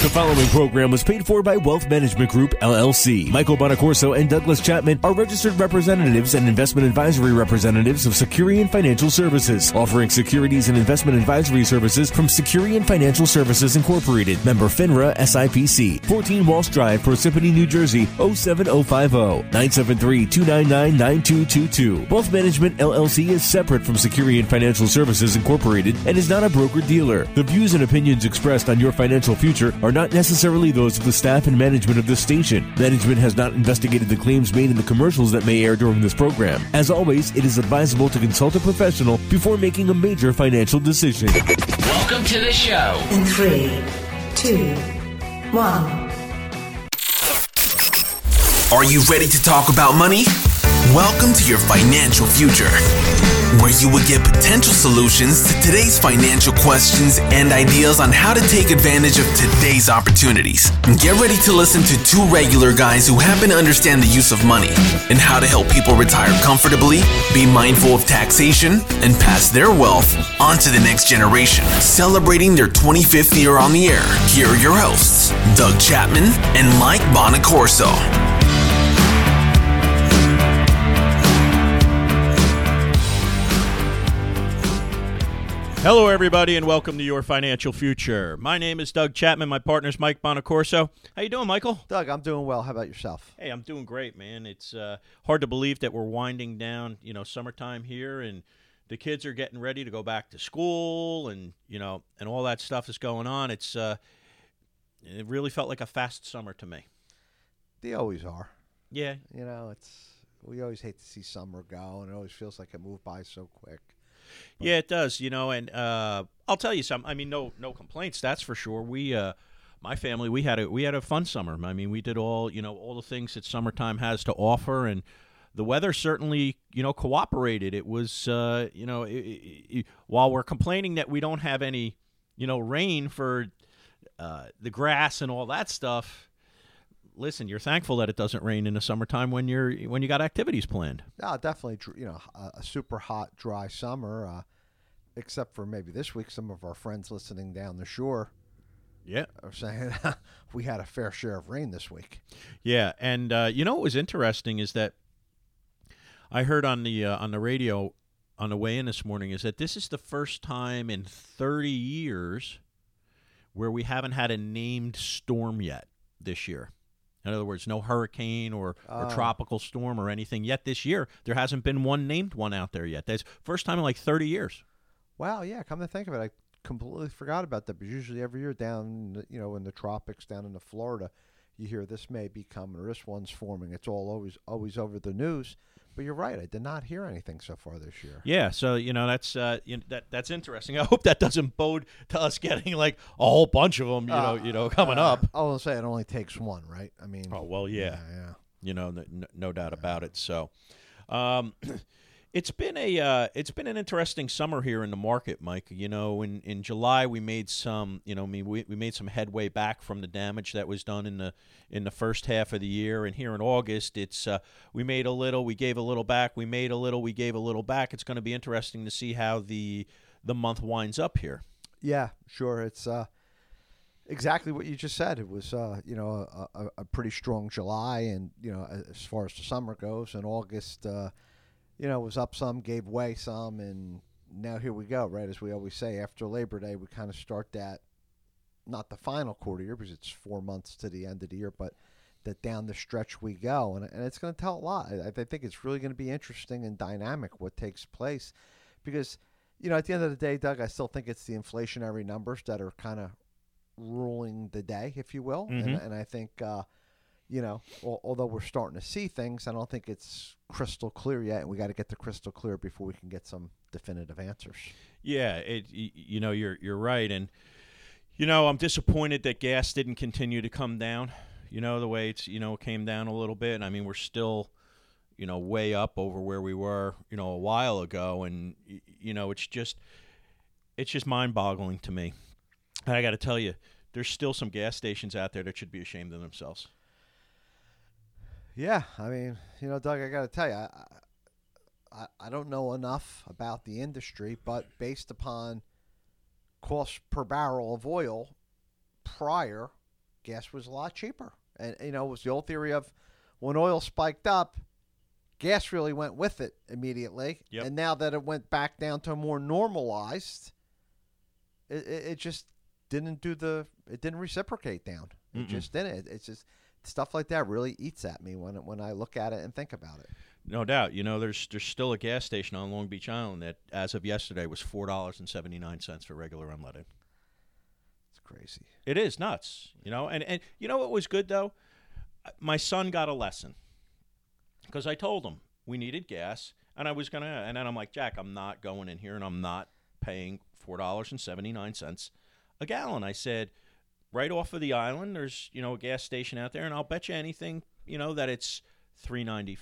The following program was paid for by Wealth Management Group, LLC. Michael Bonacorso and Douglas Chapman are registered representatives and investment advisory representatives of Securian Financial Services, offering securities and investment advisory services from Securian Financial Services Incorporated, member FINRA SIPC, 14 Walsh Drive, Parsippany, New Jersey, 07050, 973-299-9222. Wealth Management, LLC is separate from Securian Financial Services Incorporated and is not a broker-dealer. The views and opinions expressed on Your Financial Future are not necessarily those of the staff and management of this station. Management has not investigated the claims made in the commercials that may air during this program. As always, it is advisable to consult a professional before making a major financial decision. Welcome to the show. In 3, 2, 1. Are you ready to talk about money? Welcome to Your Financial Future, where you will get potential solutions to today's financial questions and ideas on how to take advantage of today's opportunities. Get ready to listen to two regular guys who happen to understand the use of money and how to help people retire comfortably, be mindful of taxation, and pass their wealth on to the next generation. Celebrating their 25th year on the air, here are your hosts, Doug Chapman and Mike Bonacorso. Hello, everybody, and welcome to Your Financial Future. My name is Doug Chapman. My partner's Mike Bonacorso. How you doing, Michael? Doug, I'm doing well. How about yourself? Hey, I'm doing great, man. It's hard to believe that we're winding down, summertime here, and the kids are getting ready to go back to school, and and all that stuff is going on. It really felt like a fast summer to me. They always are. Yeah. We always hate to see summer go, and it always feels like it moved by so quick. Yeah, it does, and I'll tell you something. I mean, no complaints, that's for sure. We, my family, we had a fun summer. I mean, we did all the things that summertime has to offer, and the weather certainly, cooperated. It was, while we're complaining that we don't have any, rain for the grass and all that stuff. Listen, you're thankful that it doesn't rain in the summertime when you got activities planned. Yeah, definitely. A super hot, dry summer, except for maybe this week. Some of our friends listening down the shore, are saying we had a fair share of rain this week. Yeah, and what was interesting is that I heard on the radio on the way in this morning is that this is the first time in 30 years where we haven't had a named storm yet this year. In other words, no hurricane or tropical storm or anything yet this year. There hasn't been one named one out there yet. That's first time in like 30 years. Wow, yeah, come to think of it, I completely forgot about that. But usually every year down, in the tropics, down in Florida, you hear this may be coming or this one's forming. It's always over the news. But you're right, I did not hear anything so far this year. Yeah, so that's interesting. I hope that doesn't bode to us getting like a whole bunch of them, coming up. I'll say it only takes one, right? I mean. Oh well, yeah. No doubt about it. So, it's been an interesting summer here in the market, Mike. In July we made some, we made some headway back from the damage that was done in the first half of the year, and here in August it's we made a little, we gave a little back, we made a little, we gave a little back. It's going to be interesting to see how the month winds up here. Yeah, sure. It's exactly what you just said. It was a pretty strong July, and as far as the summer goes, and August. It was up some, gave way some, and now here we go, right? As we always say, after Labor Day, we kind of start that, not the final quarter year, because it's 4 months to the end of the year, but that down the stretch we go. And it's going to tell a lot. I think it's really going to be interesting and dynamic what takes place because, at the end of the day, Doug, I still think it's the inflationary numbers that are kind of ruling the day, if you will. Mm-hmm. And I think... although we're starting to see things, I don't think it's crystal clear yet, and we got to get the crystal clear before we can get some definitive answers. Yeah, you're right, and I'm disappointed that gas didn't continue to come down. The way it's came down a little bit. I mean, we're still way up over where we were a while ago, and it's just mind-boggling to me. And I got to tell you, there's still some gas stations out there that should be ashamed of themselves. Yeah, I mean, Doug, I got to tell you, I don't know enough about the industry, but based upon cost per barrel of oil prior gas was a lot cheaper. And, it was the old theory of when oil spiked up, gas really went with it immediately. Yep. And now that it went back down to more normalized, it just didn't it didn't reciprocate down. It just didn't. It's just stuff like that really eats at me when I look at it and think about it. No doubt. There's still a gas station on Long Beach Island that, as of yesterday, was $4.79 for regular unleaded. It's crazy. It is nuts, And you know what was good, though? My son got a lesson because I told him we needed gas, and I was going to – and then I'm like, Jack, I'm not going in here, and I'm not paying $4.79 a gallon. I said, right off of the island, there's, a gas station out there, and I'll bet you anything, that it's – $3.95,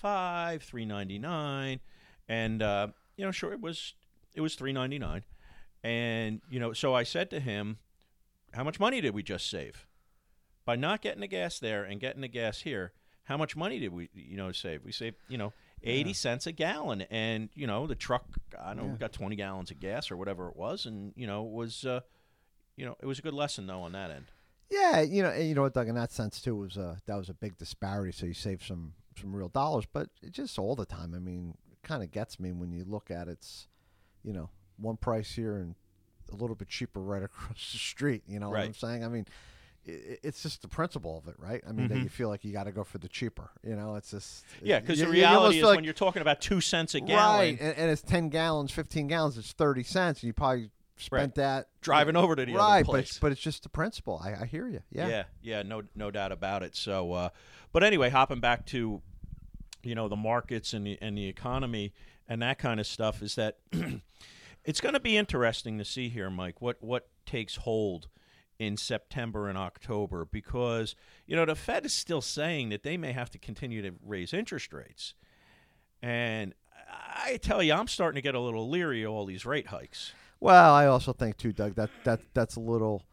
$3.99, and sure, it was $3.99, and so I said to him, how much money did we just save by not getting the gas there and getting the gas here? How much money did we save? We saved 80 cents a gallon, and the truck, I don't know, we got 20 gallons of gas or whatever it was, and it was it was a good lesson though on that end. Yeah, and what, Doug, in that sense too that was a big disparity. So you save some real dollars, but it just all the time. I mean, it kind of gets me when you look at it's, one price here and a little bit cheaper right across the street. You know what I'm saying? I mean, it's just the principle of it, right? I mean, that you feel like you got to go for the cheaper. It's just because the reality is when you're talking about 2 cents a gallon, right? And it's 10 gallons, 15 gallons, it's 30 cents, and you probably spent that driving over to the other place. But it's just the principle. I hear you. Yeah, no doubt about it. So, but anyway, hopping back to the markets and the economy and that kind of stuff is that it's going to be interesting to see here, Mike, what takes hold in September and October, because the Fed is still saying that they may have to continue to raise interest rates, and I tell you, I'm starting to get a little leery of all these rate hikes. Well, I also think too, Doug, that's a little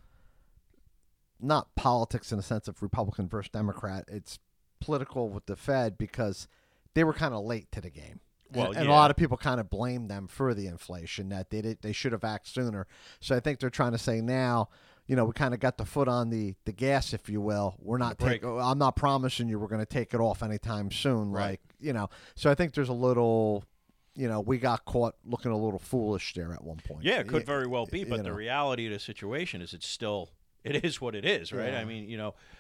not politics in the sense of Republican versus Democrat. It's political with the Fed because they were kind of late to the game. Well, and a lot of people kind of blame them for the inflation, that they should have acted sooner. So I think they're trying to say now, we kind of got the foot on the gas, if you will. We're not I'm not promising you we're going to take it off anytime soon. Right. So I think there's a little, we got caught looking a little foolish there at one point. Yeah, it could very well be, but the reality of the situation is it is what it is, right? Yeah. I mean,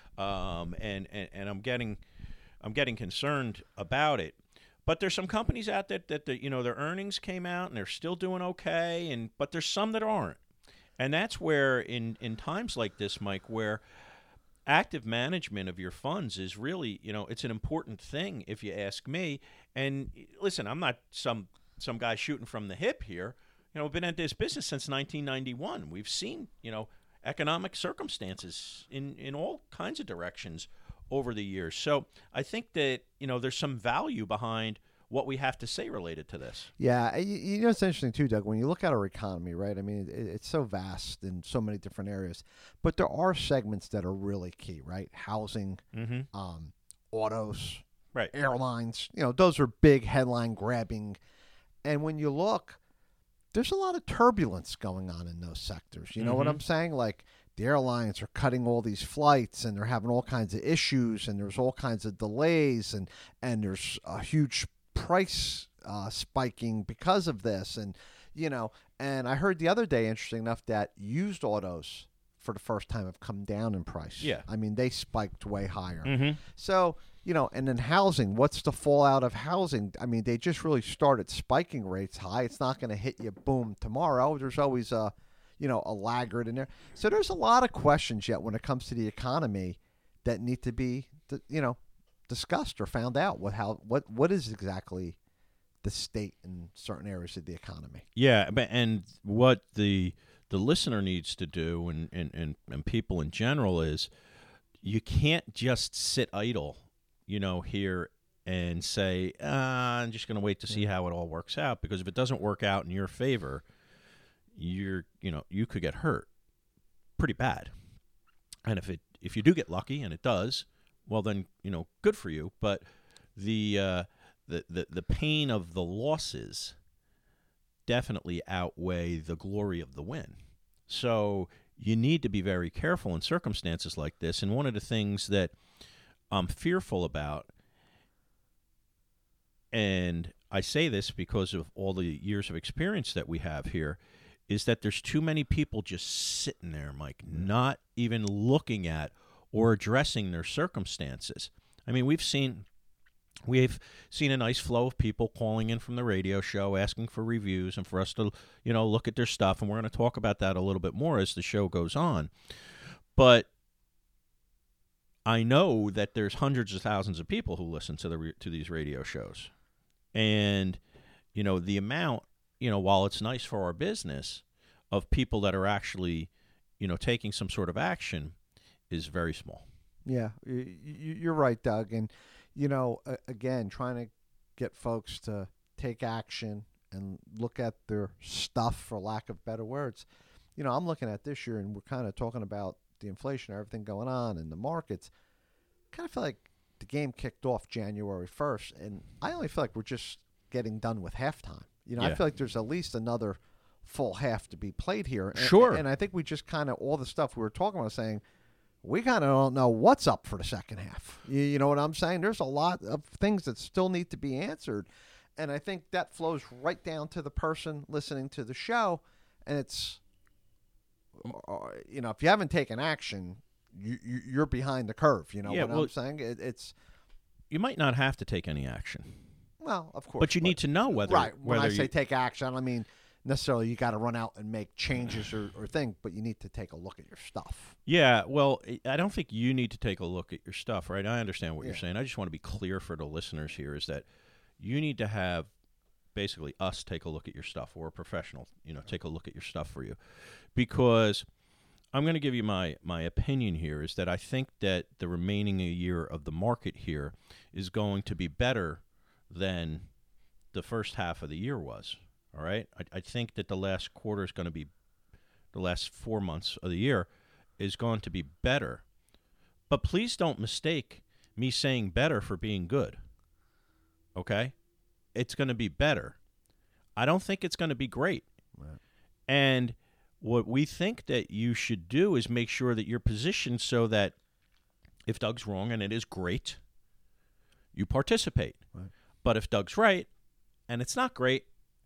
and I'm getting concerned about it. But there's some companies out there that their earnings came out and they're still doing okay, but there's some that aren't. And that's where in times like this, Mike, where active management of your funds is really, it's an important thing if you ask me. And listen, I'm not some guy shooting from the hip here. I've been at this business since 1991. We've seen, economic circumstances in all kinds of directions over the years. So I think that, there's some value behind what we have to say related to this. Yeah. It's interesting too, Doug, when you look at our economy, right? I mean, it's so vast in so many different areas, but there are segments that are really key, right? Housing, autos, right, airlines, those are big headline grabbing. And when you look, there's a lot of turbulence going on in those sectors. You know what I'm saying? Like, the airlines are cutting all these flights and they're having all kinds of issues and there's all kinds of delays and there's a huge price spiking because of this. And I heard the other day, interesting enough, that used autos for the first time have come down in price. Yeah. I mean, they spiked way higher. So, and then housing, what's the fallout of housing? I mean, they just really started spiking rates high. It's not going to hit you boom tomorrow. There's always a laggard in there. So there's a lot of questions yet when it comes to the economy that need to be, discussed or found out. What is exactly the state in certain areas of the economy? Yeah, and what the listener needs to do, and people in general, is you can't just sit idle, here and say, I'm just going to wait to see how it all works out, because if it doesn't work out in your favor, you could get hurt pretty bad. And if you do get lucky, and it does, well then, good for you. But the pain of the losses definitely outweigh the glory of the win. So, you need to be very careful in circumstances like this. And one of the things that I'm fearful about, and I say this because of all the years of experience that we have here, is that there's too many people just sitting there, Mike, not even looking at or addressing their circumstances. I mean, we've seen a nice flow of people calling in from the radio show asking for reviews and for us to, look at their stuff, and we're going to talk about that a little bit more as the show goes on. But I know that there's hundreds of thousands of people who listen to these radio shows. And, the amount, while it's nice for our business, of people that are actually, taking some sort of action is very small. Yeah, you're right, Doug. And, again, trying to get folks to take action and look at their stuff, for lack of better words. I'm looking at this year, and we're kind of talking about the inflation, everything going on in the markets. Kind of feel like the game kicked off January 1st, and I only feel like we're just getting done with halftime. I feel like there's at least another full half to be played here. Sure. And I think we just kind of, all the stuff we were talking about, saying, we kind of don't know what's up for the second half. You know what I'm saying? There's a lot of things that still need to be answered. And I think that flows right down to the person listening to the show. And it's, if you haven't taken action, you're behind the curve. You know what I'm saying? It's you might not have to take any action. Well, of course. But you need to know whether. Right. When whether I say take action, I don't mean necessarily you got to run out and make changes or things, but you need to take a look at your stuff. Yeah, well, I don't think you need to take a look at your stuff, right? I understand what you're saying. I just want to be clear for the listeners here is that you need to have basically us take a look at your stuff, or a professional, take a look at your stuff for you. Because I'm going to give you my opinion here is that I think that the remaining year of the market here is going to be better than the first half of the year was. All right? I think that the last quarter is going to be, the last 4 months of the year is going to be better. But please don't mistake me saying better for being good. Okay? It's going to be better. I don't think it's going to be great. Right. And what we think that you should do is make sure that you're positioned so that if Doug's wrong, and it is great, you participate. Right. But if Doug's right, and it's not great,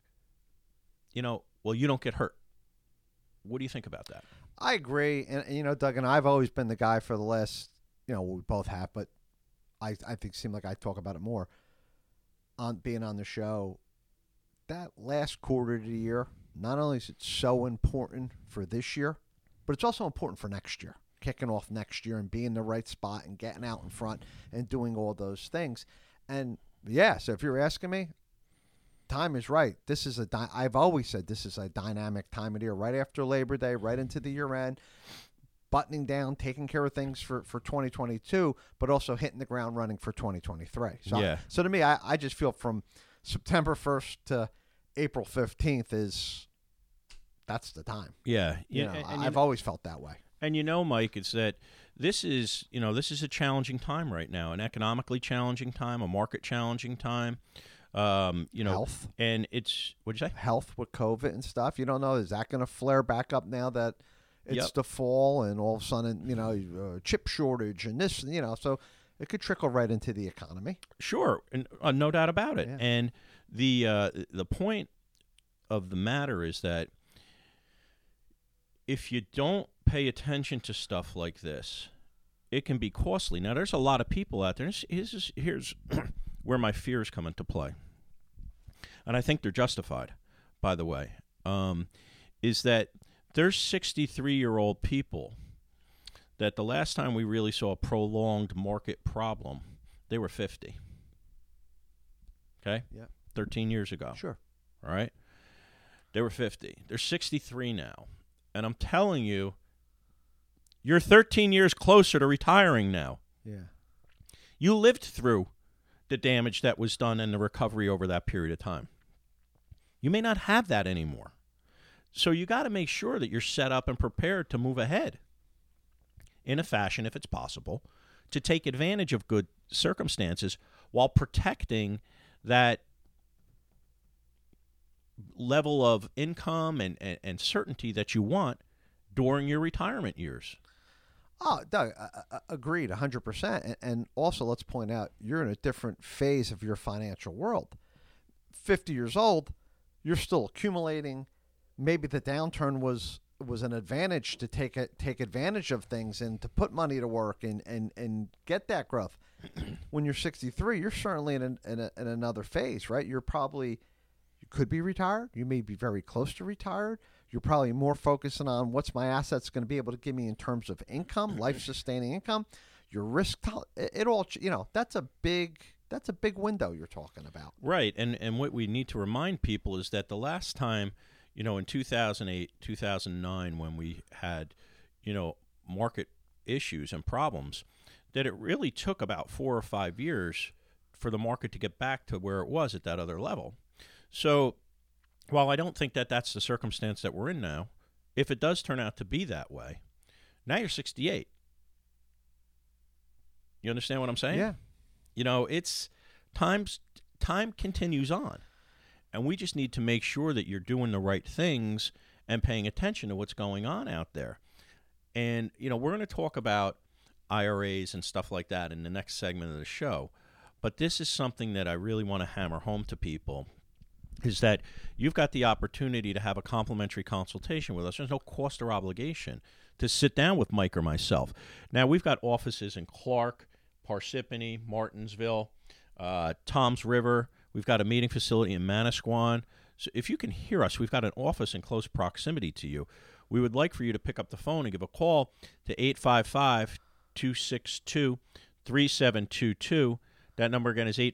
you don't get hurt. What do you think about that? I agree. And Doug and I've always been the guy for the last, we both have, but I think it seemed like I talk about it more on being on the show. That last quarter of the year, not only is it so important for this year, but it's also important for next year, kicking off next year and being in the right spot and getting out in front and doing all those things. And so if you're asking me, time is right. This is I've always said this is a dynamic time of the year, right after Labor Day, right into the year end, buttoning down, taking care of things for 2022, but also hitting the ground running for 2023. So to me, I just feel from September 1st to April 15th that's the time. Yeah. I've always felt that way. And Mike, it's that this is a challenging time right now, an economically challenging time, a market challenging time. Health. And it's, what'd you say? Health with COVID and stuff. You don't know, is that going to flare back up now that it's the fall and all of a sudden, chip shortage and this, so it could trickle right into the economy. Sure. And no doubt about it. Yeah. And the point of the matter is that if you don't pay attention to stuff like this, it can be costly. Now, there's a lot of people out there. Here's where my fears come into play, and I think they're justified, by the way, is that there's 63-year-old people that the last time we really saw a prolonged market problem, they were 50. Okay? Yeah. 13 years ago. Sure. All right? They were 50. They're 63 now. And I'm telling you, you're 13 years closer to retiring now. Yeah. You lived through the damage that was done and the recovery over that period of time. You may not have that anymore. So you got to make sure that you're set up and prepared to move ahead in a fashion, if it's possible, to take advantage of good circumstances while protecting that level of income and certainty that you want during your retirement years. Oh, Doug, agreed 100%. And also, let's point out, you're in a different phase of your financial world. 50 years old, you're still accumulating. Maybe the downturn was an advantage to take advantage of things and to put money to work and get that growth. When you're 63, you're certainly in another phase, right? You could be retired. You may be very close to retired. You're probably more focusing on what's my assets going to be able to give me in terms of income, life-sustaining income, your risk. It all, that's a big window you're talking about. Right, and what we need to remind people is that the last time, in 2008, 2009, when we had, market issues and problems, that it really took about 4 or 5 years for the market to get back to where it was at that other level. So while I don't think that that's the circumstance that we're in now, if it does turn out to be that way, now you're 68. You understand what I'm saying? Yeah. It's time continues on. And we just need to make sure that you're doing the right things and paying attention to what's going on out there. And, we're going to talk about IRAs and stuff like that in the next segment of the show. But this is something that I really want to hammer home to people, is that you've got the opportunity to have a complimentary consultation with us. There's no cost or obligation to sit down with Mike or myself. Now, we've got offices in Clark, Parsippany, Martinsville, Toms River. We've got a meeting facility in Manasquan. So if you can hear us, we've got an office in close proximity to you. We would like for you to pick up the phone and give a call to 855-262-3722. That number again is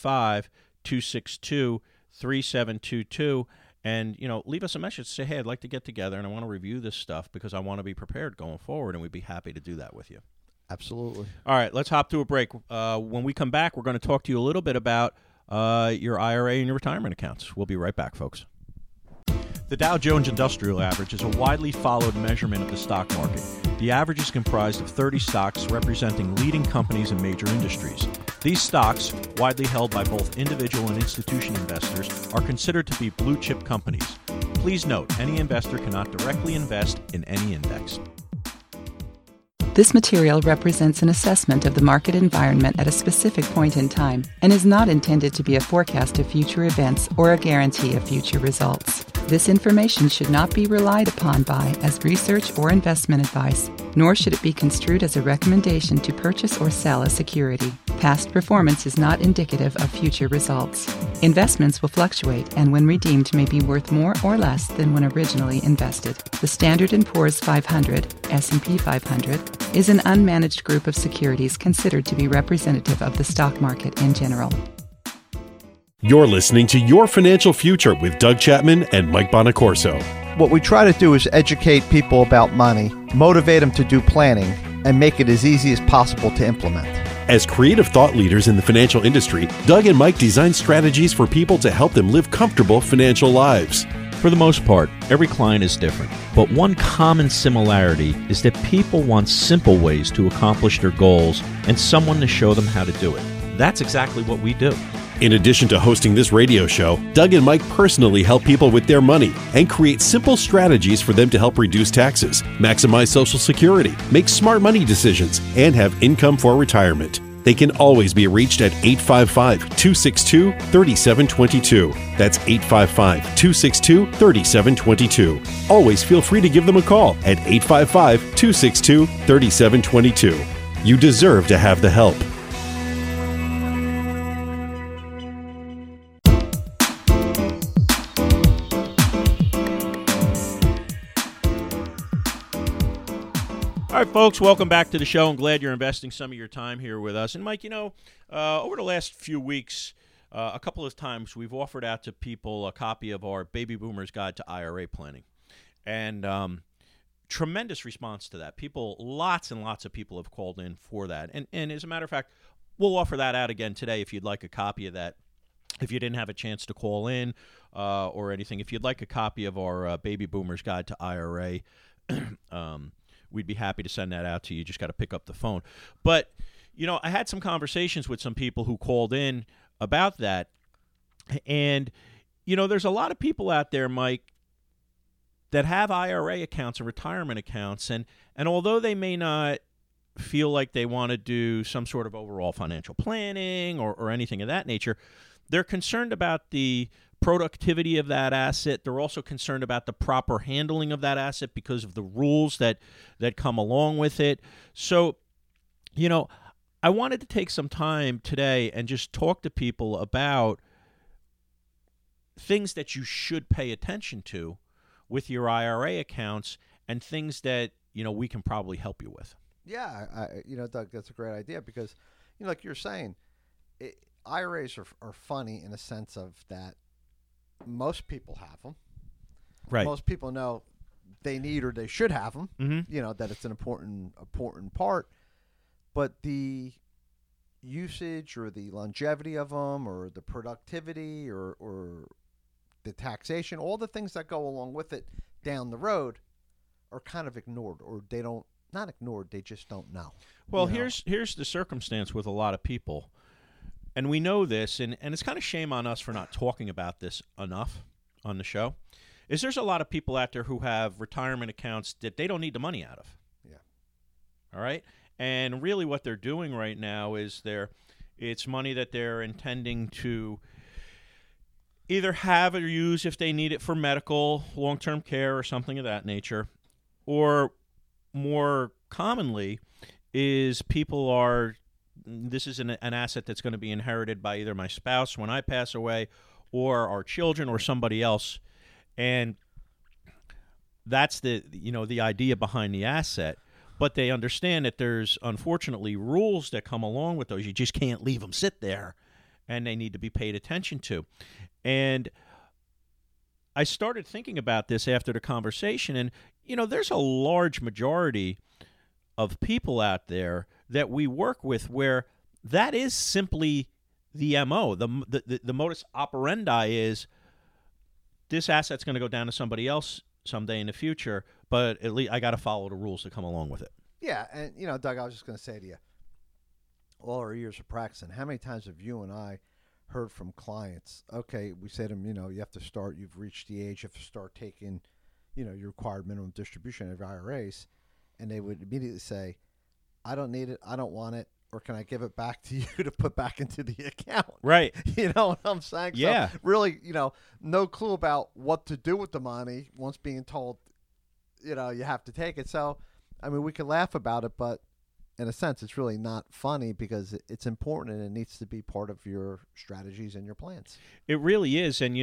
855-262-3722. And, leave us a message. Say, hey, I'd like to get together and I want to review this stuff because I want to be prepared going forward, and we'd be happy to do that with you. Absolutely. All right, let's hop to a break. When we come back, we're going to talk to you a little bit about your IRA and your retirement accounts. We'll be right back, folks. The Dow Jones Industrial Average is a widely followed measurement of the stock market. The average is comprised of 30 stocks representing leading companies in major industries. These stocks, widely held by both individual and institutional investors, are considered to be blue-chip companies. Please note, any investor cannot directly invest in any index. This material represents an assessment of the market environment at a specific point in time and is not intended to be a forecast of future events or a guarantee of future results. This information should not be relied upon by as research or investment advice, nor should it be construed as a recommendation to purchase or sell a security. Past performance is not indicative of future results. Investments will fluctuate and when redeemed may be worth more or less than when originally invested. The Standard & Poor's 500, S&P 500, is an unmanaged group of securities considered to be representative of the stock market in general. You're listening to Your Financial Future with Doug Chapman and Mike Bonacorso. What we try to do is educate people about money, motivate them to do planning, and make it as easy as possible to implement. As creative thought leaders in the financial industry, Doug and Mike design strategies for people to help them live comfortable financial lives. For the most part, every client is different, but one common similarity is that people want simple ways to accomplish their goals and someone to show them how to do it. That's exactly what we do. In addition to hosting this radio show, Doug and Mike personally help people with their money and create simple strategies for them to help reduce taxes, maximize Social Security, make smart money decisions, and have income for retirement. They can always be reached at 855-262-3722. That's 855-262-3722. Always feel free to give them a call at 855-262-3722. You deserve to have the help. All right, folks, welcome back to the show. I'm glad you're investing some of your time here with us. And, Mike, over the last few weeks, a couple of times we've offered out to people a copy of our Baby Boomers Guide to IRA Planning. And tremendous response to that. Lots and lots of people have called in for that. And as a matter of fact, we'll offer that out again today if you'd like a copy of that. If you didn't have a chance to call in or anything, if you'd like a copy of our Baby Boomers Guide to IRA, we'd be happy to send that out to you. You just got to pick up the phone. But, I had some conversations with some people who called in about that. And, there's a lot of people out there, Mike, that have IRA accounts and retirement accounts, and although they may not feel like they want to do some sort of overall financial planning or anything of that nature, they're concerned about the productivity of that asset. They're also concerned about the proper handling of that asset because of the rules that come along with it. So, I wanted to take some time today and just talk to people about things that you should pay attention to with your IRA accounts and things that, we can probably help you with. Yeah, Doug, that's a great idea because, like you're saying, IRAs are funny in a sense of that most people have them. Right. Most people know they need or they should have them. Mm-hmm. That it's an important part. But the usage or the longevity of them or the productivity or the taxation, all the things that go along with it down the road are kind of ignored, or they don't, not ignored, they just don't know. Well, here's the circumstance with a lot of people, and we know this, and it's kind of shame on us for not talking about this enough on the show, is there's a lot of people out there who have retirement accounts that they don't need the money out of. Yeah. All right? And really what they're doing right now is it's money that they're intending to either have or use if they need it for medical, long-term care, or something of that nature. Or more commonly is this is an asset that's going to be inherited by either my spouse when I pass away or our children or somebody else. And that's the idea behind the asset. But they understand that there's, unfortunately, rules that come along with those. You just can't leave them sit there, and they need to be paid attention to. And I started thinking about this after the conversation, and, there's a large majority of people out there that we work with where that is simply the MO. The modus operandi is this asset's going to go down to somebody else someday in the future, but at least I got to follow the rules that come along with it. Yeah, and Doug, I was just going to say to you, all our years of practicing, how many times have you and I heard from clients, okay, we said to them, you have to start, you've reached the age, you have to start taking, your required minimum distribution of IRAs, and they would immediately say, I don't need it, I don't want it, or can I give it back to you to put back into the account? Right. You know what I'm saying? Yeah. So really, no clue about what to do with the money once being told, you have to take it. So, we can laugh about it, but in a sense, it's really not funny because it's important and it needs to be part of your strategies and your plans. It really is. And,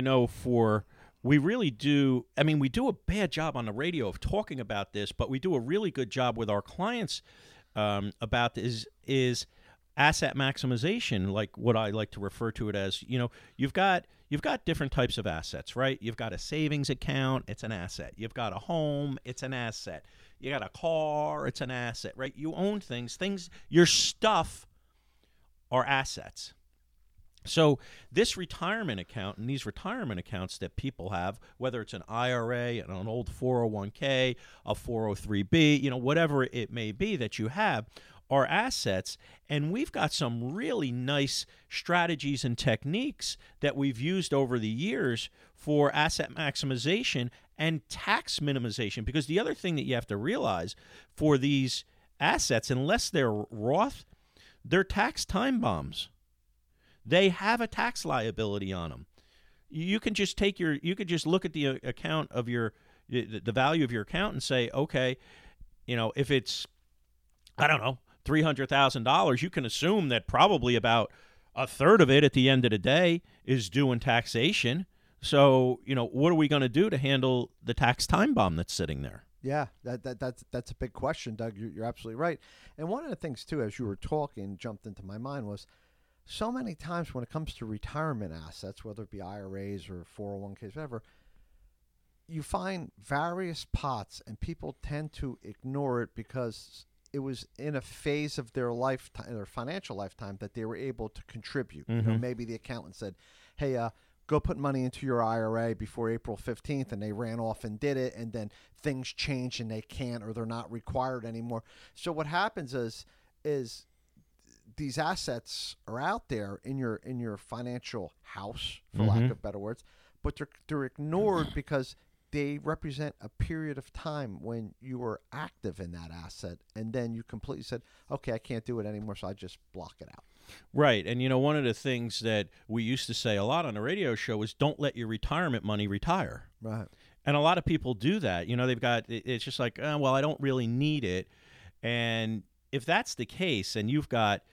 we really do, we do a bad job on the radio of talking about this, but we do a really good job with our clients about this is asset maximization, like what I like to refer to it as. You've got different types of assets, right? You've got a savings account, it's an asset. You've got a home, it's an asset. You got a car, it's an asset, right? You own things, your stuff are assets. So this retirement account and these retirement accounts that people have, whether it's an IRA, an old 401k, a 403b, whatever it may be that you have, are assets. And we've got some really nice strategies and techniques that we've used over the years for asset maximization and tax minimization. Because the other thing that you have to realize for these assets, unless they're Roth, they're tax time bombs. They have a tax liability on them. You can just look at the account of the value of your account and say, okay, if it's, I don't know, $300,000, you can assume that probably about a third of it at the end of the day is due in taxation. So, what are we going to do to handle the tax time bomb that's sitting there? Yeah, that's a big question, Doug. You're absolutely right. And one of the things, too, as you were talking, jumped into my mind was so many times when it comes to retirement assets, whether it be IRAs or 401ks, whatever, you find various pots and people tend to ignore it because it was in a phase of their lifetime, their financial lifetime, that they were able to contribute. Mm-hmm. Maybe the accountant said, hey, go put money into your IRA before April 15th, and they ran off and did it, and then things change and they can't or they're not required anymore. So what happens is these assets are out there in your financial house, for lack of better words, but they're ignored because they represent a period of time when you were active in that asset, and then you completely said, okay, I can't do it anymore, so I just block it out. Right. And, one of the things that we used to say a lot on the radio show is don't let your retirement money retire. Right. And a lot of people do that. They've got, it's just like, well, I don't really need it. And if that's the case, and you've got,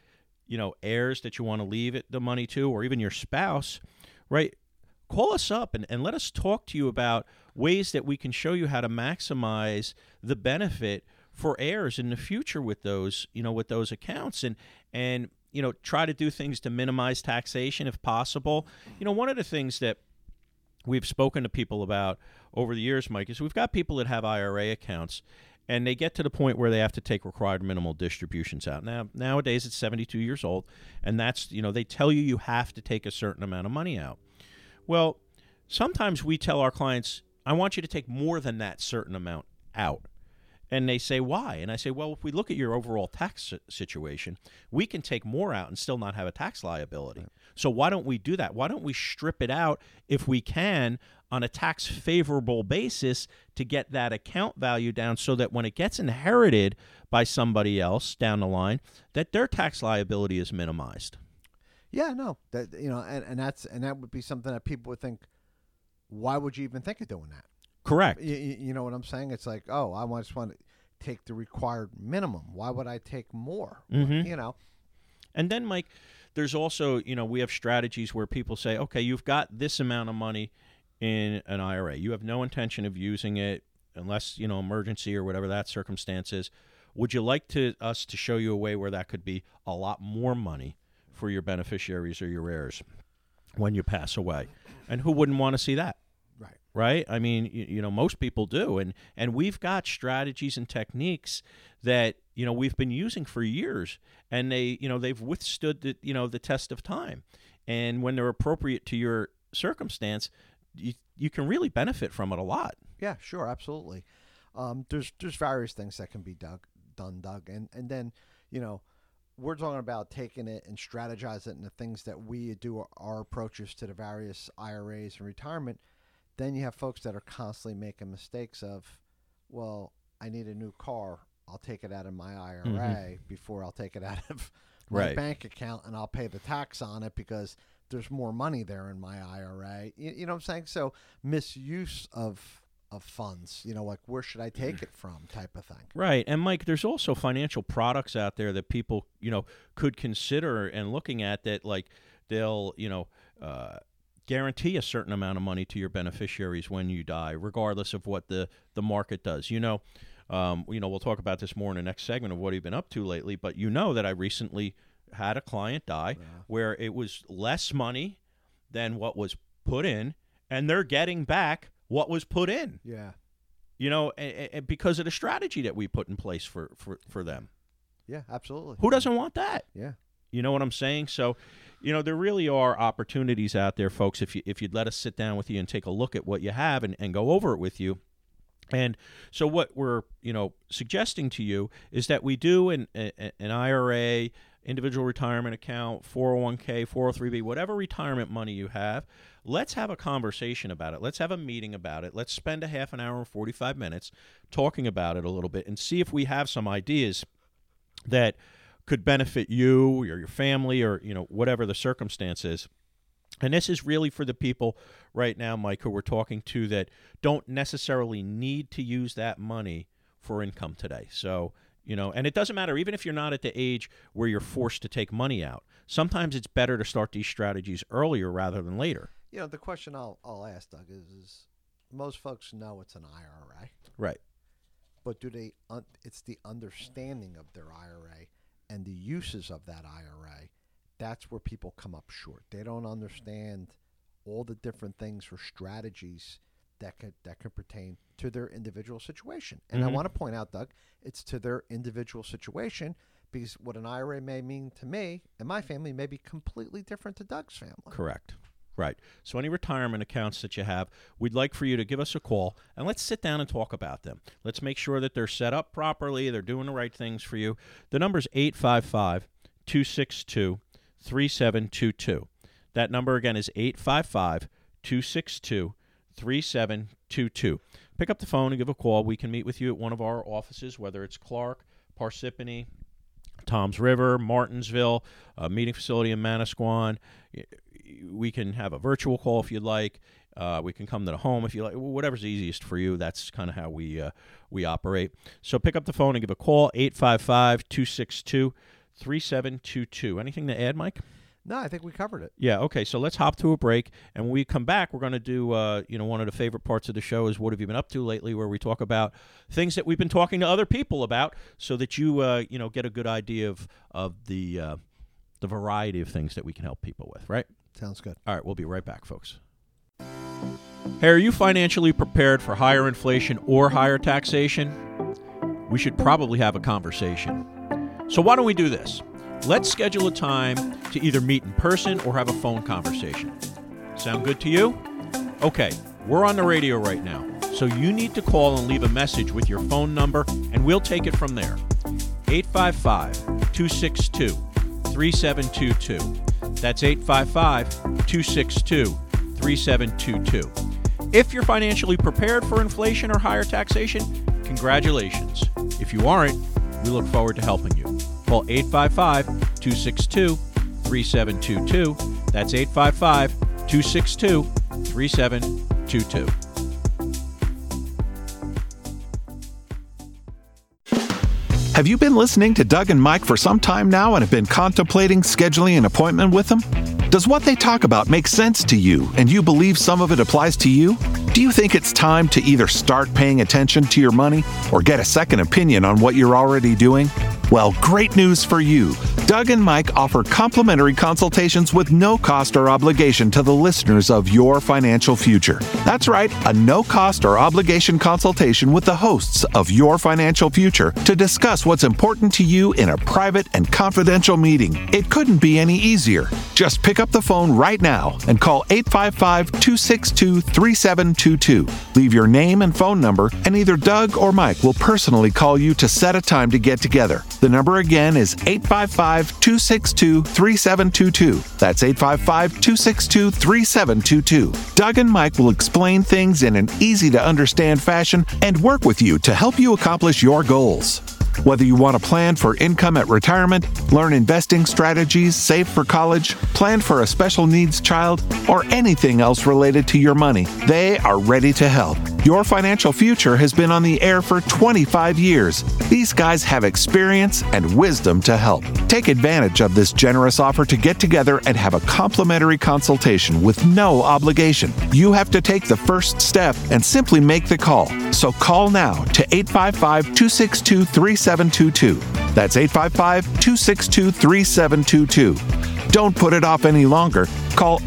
heirs that you want to leave the money to, or even your spouse, right, call us up and let us talk to you about ways that we can show you how to maximize the benefit for heirs in the future with those, with those accounts, and try to do things to minimize taxation if possible. One of the things that we've spoken to people about over the years, Mike, is we've got people that have IRA accounts, and they get to the point where they have to take required minimal distributions out. Nowadays, it's 72 years old, and that's, they tell you have to take a certain amount of money out. Well, sometimes we tell our clients, I want you to take more than that certain amount out. And they say, why? And I say, well, if we look at your overall tax situation, we can take more out and still not have a tax liability. Right. So why don't we do that? Why don't we strip it out if we can on a tax favorable basis to get that account value down so that when it gets inherited by somebody else down the line, that their tax liability is minimized? Yeah, no, that and that would be something that people would think, why would you even think of doing that? Correct. You know what I'm saying? It's like, oh, I just want to take the required minimum. Why would I take more? Mm-hmm. And then, Mike, there's also, we have strategies where people say, okay, you've got this amount of money in an IRA. You have no intention of using it unless, emergency or whatever that circumstance is. Would you like us to show you a way where that could be a lot more money for your beneficiaries or your heirs when you pass away? And who wouldn't want to see that? Right? I mean, most people do. And we've got strategies and techniques that, we've been using for years, and they've withstood the test of time. And when they're appropriate to your circumstance, you can really benefit from it a lot. Yeah, sure. Absolutely. There's various things that can be done, Doug. And then, we're talking about taking it and strategizing it and the things that we do, our approaches to the various IRAs and retirement. Then you have folks that are constantly making mistakes of, well, I need a new car. I'll take it out of my IRA before I'll take it out of my bank account, and I'll pay the tax on it because there's more money there in my IRA. You know what I'm saying? So misuse of funds, like where should I take it from type of thing. Right. And Mike, there's also financial products out there that people, could consider and looking at that, like they'll, guarantee a certain amount of money to your beneficiaries when you die, regardless of what the market does. We'll talk about this more in the next segment of what you've been up to lately, but that I recently had a client die where it was less money than what was put in, and they're getting back what was put in. Yeah. And because of the strategy that we put in place for them. Yeah, absolutely. Who doesn't want that? Yeah. You know what I'm saying? So, there really are opportunities out there, folks, if you'd let us sit down with you and take a look at what you have and go over it with you. And so what we're, suggesting to you is that we do an IRA, individual retirement account, 401k, 403b, whatever retirement money you have. Let's have a conversation about it. Let's have a meeting about it. Let's spend a half an hour and 45 minutes talking about it a little bit and see if we have some ideas that could benefit you or your family or, whatever the circumstance is. And this is really for the people right now, Mike, who we're talking to that don't necessarily need to use that money for income today. So, and it doesn't matter, even if you're not at the age where you're forced to take money out. Sometimes it's better to start these strategies earlier rather than later. The question I'll ask, Doug, is most folks know it's an IRA. Right. But do they? It's the understanding of their IRA and the uses of that IRA. That's where people come up short. They don't understand all the different things or strategies that could pertain to their individual situation. And I want to point out, Doug, it's to their individual situation, because what an IRA may mean to me and my family may be completely different to Doug's family. Correct. Right. So any retirement accounts that you have, we'd like for you to give us a call and let's sit down and talk about them. Let's make sure that they're set up properly, they're doing the right things for you. The number is 855-262-3722. That number again is 855-262-3722. 855-262-3722. Pick up the phone and give a call. We can meet with you at one of our offices, whether it's Clark, Parsippany, Toms River, Martinsville, a meeting facility in Manasquan. We can have a virtual call if you'd like. We can come to the home if you like. Whatever's easiest for you. That's kind of how we operate. So pick up the phone and give a call, 855-262-3722. Anything to add, Mike? No, I think we covered it. Yeah, okay, so let's hop to a break, and when we come back, we're going to do, one of the favorite parts of the show is what have you been up to lately, where we talk about things that we've been talking to other people about so that you, get a good idea of the variety of things that we can help people with, right? Sounds good. All right, we'll be right back, folks. Hey, are you financially prepared for higher inflation or higher taxation? We should probably have a conversation. So why don't we do this? Let's schedule a time to either meet in person or have a phone conversation. Sound good to you? Okay, we're on the radio right now, so you need to call and leave a message with your phone number, and we'll take it from there. 855-262-3722. That's 855-262-3722. If you're financially prepared for inflation or higher taxation, congratulations. If you aren't, we look forward to helping you. Call 855-262-3722. That's 855-262-3722. Have you been listening to Doug and Mike for some time now and have been contemplating scheduling an appointment with them? Does what they talk about make sense to you and you believe some of it applies to you? Do you think it's time to either start paying attention to your money or get a second opinion on what you're already doing? Well, great news for you. Doug and Mike offer complimentary consultations with no cost or obligation to the listeners of Your Financial Future. That's right, a no cost or obligation consultation with the hosts of Your Financial Future to discuss what's important to you in a private and confidential meeting. It couldn't be any easier. Just pick up the phone right now and call 855-262-3722. Leave your name and phone number, and either Doug or Mike will personally call you to set a time to get together. The number again is 855-262-3722. That's 855-262-3722. Doug and Mike will explain things in an easy-to-understand fashion and work with you to help you accomplish your goals. Whether you want to plan for income at retirement, learn investing strategies, save for college, plan for a special needs child, or anything else related to your money, they are ready to help. Your Financial Future has been on the air for 25 years. These guys have experience and wisdom to help. Take advantage of this generous offer to get together and have a complimentary consultation with no obligation. You have to take the first step and simply make the call. So call now to 855-262-3722. That's 855-262-3722. Don't put it off any longer. Call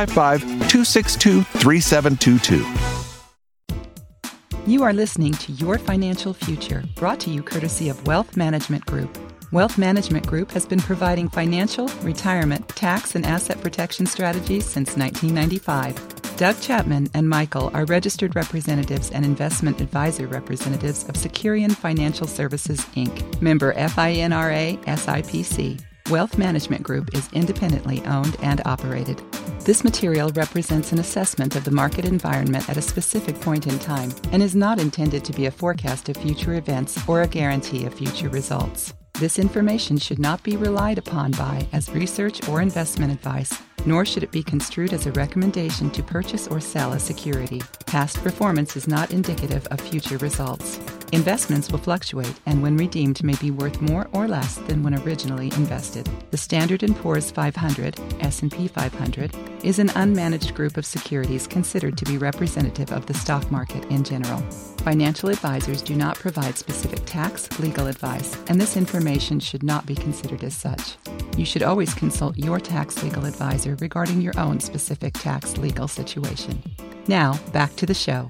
855-262-3722. You are listening to Your Financial Future, brought to you courtesy of Wealth Management Group. Wealth Management Group has been providing financial, retirement, tax, and asset protection strategies since 1995. Doug Chapman and Michael are registered representatives and investment advisor representatives of Securian Financial Services, Inc., member FINRA SIPC. Wealth Management Group is independently owned and operated. This material represents an assessment of the market environment at a specific point in time and is not intended to be a forecast of future events or a guarantee of future results. This information should not be relied upon by as research or investment advice, nor should it be construed as a recommendation to purchase or sell a security. Past performance is not indicative of future results. Investments will fluctuate and when redeemed may be worth more or less than when originally invested. The Standard & Poor's 500, S&P 500, is an unmanaged group of securities considered to be representative of the stock market in general. Financial advisors do not provide specific tax, legal advice, and this information should not be considered as such. You should always consult your tax legal advisor regarding your own specific tax legal situation. Now, back to the show.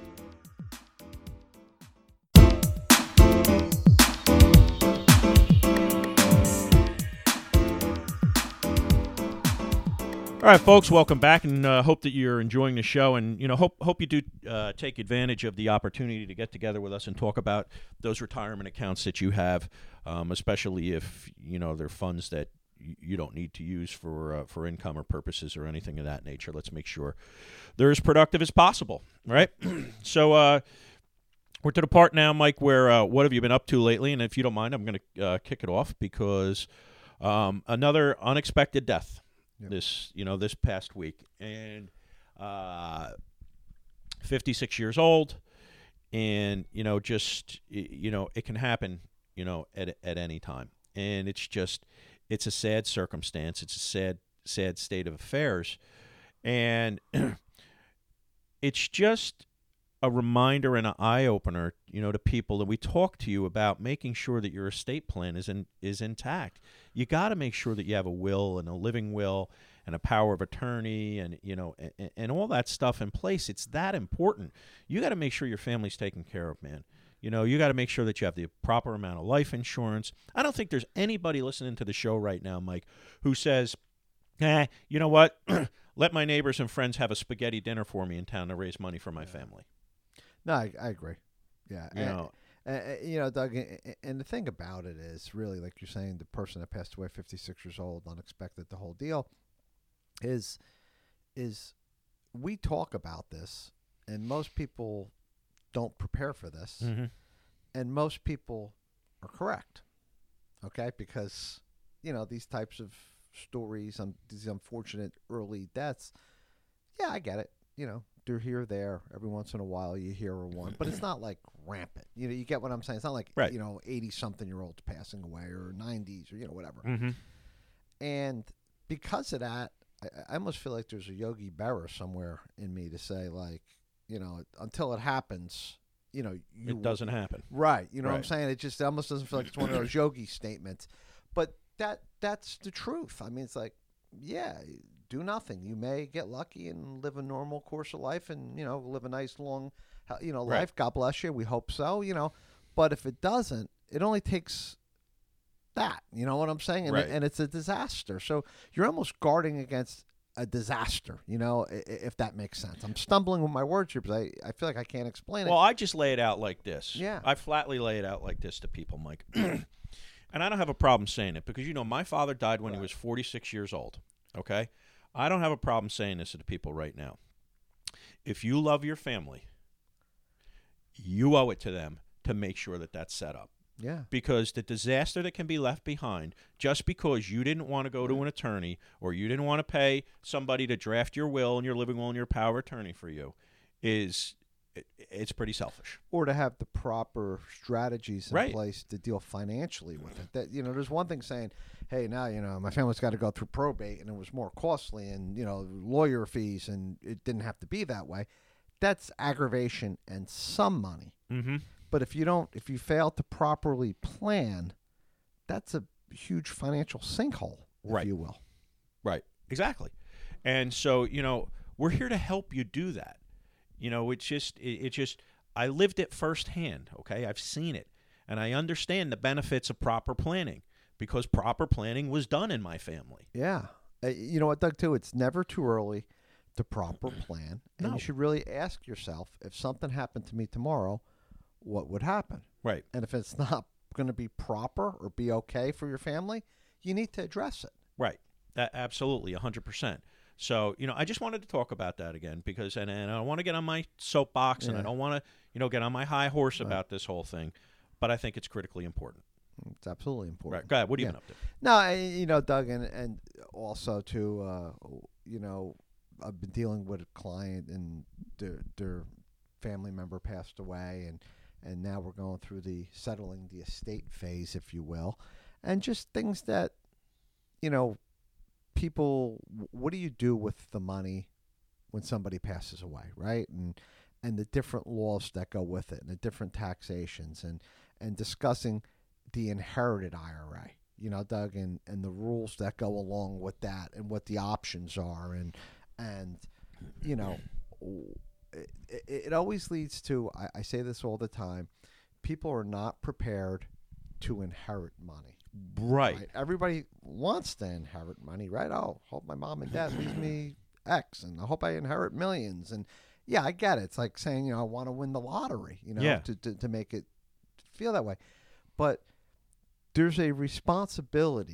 All right, folks, welcome back, and hope that you're enjoying the show, and hope you do take advantage of the opportunity to get together with us and talk about those retirement accounts that you have, especially if they're funds that you don't need to use for income or purposes or anything of that nature. Let's make sure they're as productive as possible, right? So we're to the part now, Mike, where what have you been up to lately? And if you don't mind, I'm going to kick it off because another unexpected death this past week, and 56 years old, and it can happen at any time, and it's a sad circumstance. It's a sad state of affairs, and it's just a reminder and an eye-opener, to people. And we talk to you about making sure that your estate plan is intact. You got to make sure that you have a will and a living will and a power of attorney and and all that stuff in place. It's that important. You got to make sure your family's taken care of, man. You got to make sure that you have the proper amount of life insurance. I don't think there's anybody listening to the show right now, Mike, who says, you know what? Let my neighbors and friends have a spaghetti dinner for me in town to raise money for my family. No, I agree. Yeah. Doug, and the thing about it is really, like you're saying, the person that passed away 56 years old, unexpected, the whole deal, is we talk about this, and most people don't prepare for this, and most people are correct, okay? Because, these types of stories, these unfortunate early deaths, yeah, I get it, they're here, there. Every once in a while you hear one, but it's not like rampant. You get what I'm saying? It's not like, 80-something-year-olds passing away or 90s or, whatever. And because of that, I almost feel like there's a Yogi Berra somewhere in me to say, like, until it happens, it doesn't happen. Right. What I'm saying? It just almost doesn't feel like it's one of those yogi statements. But that's the truth. I mean, it's like, yeah, do nothing. You may get lucky and live a normal course of life and, live a nice long, life. God bless you. We hope so, But if it doesn't, it only takes that. You know what I'm saying? And it's a disaster. So you're almost guarding against a disaster, if that makes sense. I'm stumbling with my words here because I feel like I can't explain it. Well, I just lay it out like this. Yeah. I flatly lay it out like this to people, Mike. And I don't have a problem saying it because, my father died when he was 46 years old, okay? I don't have a problem saying this to people right now. If you love your family, you owe it to them to make sure that that's set up. Yeah. Because the disaster that can be left behind just because you didn't want to go to an attorney or you didn't want to pay somebody to draft your will and your living will and your power of attorney for you it's pretty selfish. Or to have the proper strategies in place to deal financially with it. That there's one thing saying, hey, now my family's got to go through probate and it was more costly and lawyer fees and it didn't have to be that way. That's aggravation and some money. But if you fail to properly plan, that's a huge financial sinkhole, if you will. Right. Exactly. And so, we're here to help you do that. It's just I lived it firsthand, okay? I've seen it. And I understand the benefits of proper planning because proper planning was done in my family. Yeah. You know what, Doug, too? It's never too early to proper plan. And you should really ask yourself, if something happened to me tomorrow, what would happen? Right. And if it's not going to be proper or be okay for your family, you need to address it. Right. Absolutely, 100%. So, I just wanted to talk about that again because, and I don't want to get on my soapbox and I don't want to, get on my high horse about this whole thing, but I think it's critically important. It's absolutely important. Right. Go ahead. What have you been up to? No, Doug, and also too, I've been dealing with a client and their family member passed away and now we're going through the settling the estate phase, if you will, and just things that, people, what do you do with the money when somebody passes away, right? And the different laws that go with it and the different taxations and discussing the inherited IRA, Doug, and the rules that go along with that and what the options are. And it always leads to, I say this all the time, people are not prepared to inherit money. Right. Everybody wants to inherit money, right? Oh, hope my mom and dad leave me X, and I hope I inherit millions. And yeah, I get it. It's like saying, I want to win the lottery, to make it feel that way. But there's a responsibility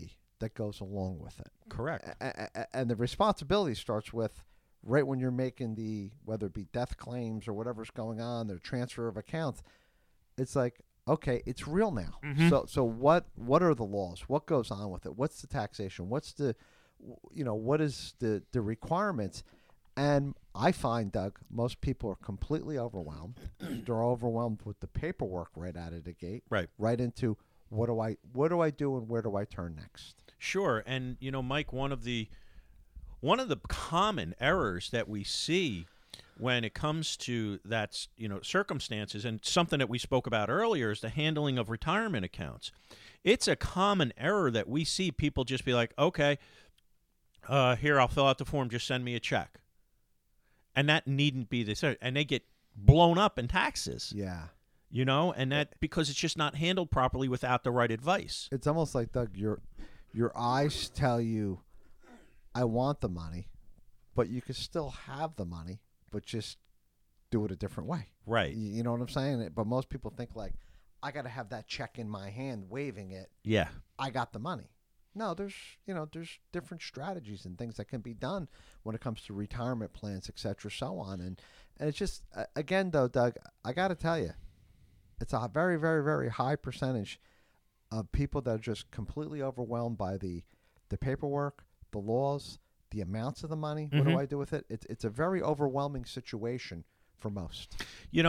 that goes along with it. Correct. And the responsibility starts with right when you're making whether it be death claims or whatever's going on, the transfer of accounts. It's like, okay, it's real now. So what are the laws? What goes on with it? What's the taxation? What's what is the requirements? And I find, Doug, most people are completely overwhelmed. They're overwhelmed with the paperwork right out of the gate. Right into what do I do and where do I turn next? Sure. And Mike, one of the common errors that we see when it comes to that, circumstances, and something that we spoke about earlier, is the handling of retirement accounts. It's a common error that we see people just be like, okay, here, I'll fill out the form, just send me a check. And that needn't be this, and they get blown up in taxes. Yeah. And that because it's just not handled properly without the right advice. It's almost like, Doug, your eyes tell you, I want the money, but you can still have the money, but just do it a different way. Right. You know what I'm saying? But most people think like, I got to have that check in my hand, waving it. Yeah. I got the money. No, there's different strategies and things that can be done when it comes to retirement plans, et cetera, so on. And it's just, again, though, Doug, I got to tell you, it's a very, very, very high percentage of people that are just completely overwhelmed by the paperwork, the laws, the amounts of the money. What do I do with it? It's a very overwhelming situation for most.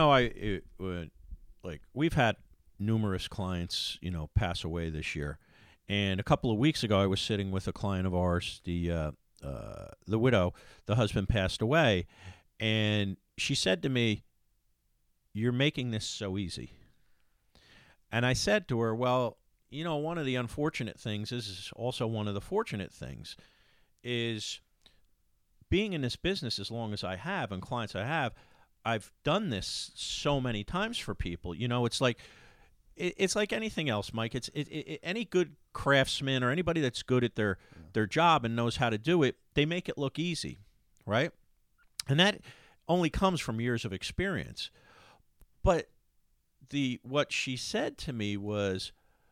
We've had numerous clients, pass away this year. And a couple of weeks ago, I was sitting with a client of ours, the widow. The husband passed away, and she said to me, "You're making this so easy." And I said to her, "Well, one of the unfortunate things is also one of the fortunate things is being in this business as long as I have and clients I have. I've done this so many times for people. It's like." It's like anything else, Mike. It's any good craftsman or anybody that's good at their job and knows how to do it, they make it look easy, right? And that only comes from years of experience. But what she said to me was,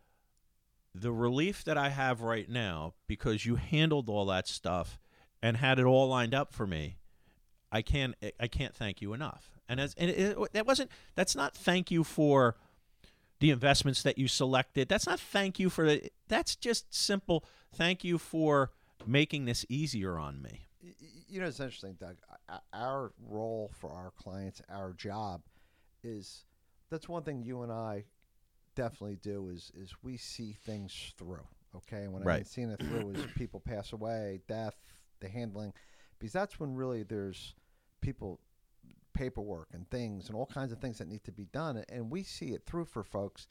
the relief that I have right now, because you handled all that stuff and had it all lined up for me, I can't thank you enough. And that's not thank you for the investments that you selected. That's not thank you for the. That's just simple thank you for making this easier on me. It's interesting, Doug. Our role for our clients, our job, is that's one thing you and I definitely do is we see things through. Okay, and when I mean seeing it through is people pass away, death, the handling, because that's when really there's paperwork and things and all kinds of things that need to be done, and we see it through for folks.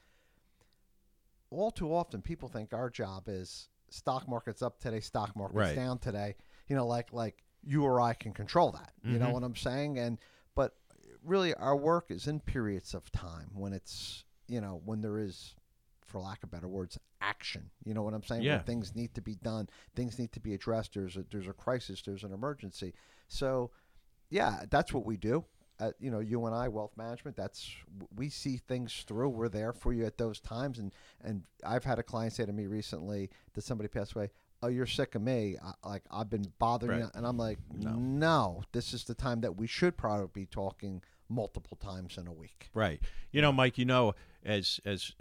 All too often people think our job is stock market's up today, stock market's down today, like you or I can control that. You know what I'm saying? But really our work is in periods of time when it's when there is, for lack of better words, action. You know what I'm saying? Yeah. When things need to be done, things need to be addressed, there's a crisis, there's an emergency. So yeah, that's what we do. You and I, wealth management, we see things through. We're there for you at those times. And I've had a client say to me recently that somebody passed away, "Oh, you're sick of me. I've been bothering you." And I'm like, no, this is the time that we should probably be talking multiple times in a week. Right. Mike, as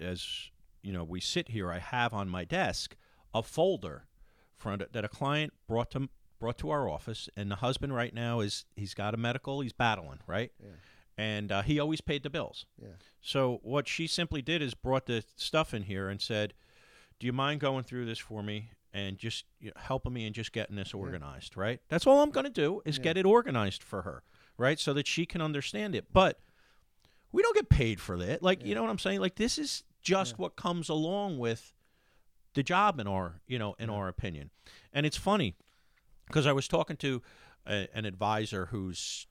we sit here, I have on my desk a folder that a client brought to our office, and the husband right now he's got a medical, he's battling, right? Yeah. And he always paid the bills. Yeah. So what she simply did is brought the stuff in here and said, "Do you mind going through this for me and just helping me and just getting this organized?" Right? That's all I'm going to do is get it organized for her, right? So that she can understand it. But we don't get paid for that. Like, you know what I'm saying? Like, this is just what comes along with the job in our opinion. And it's funny, because I was talking to an advisor who's,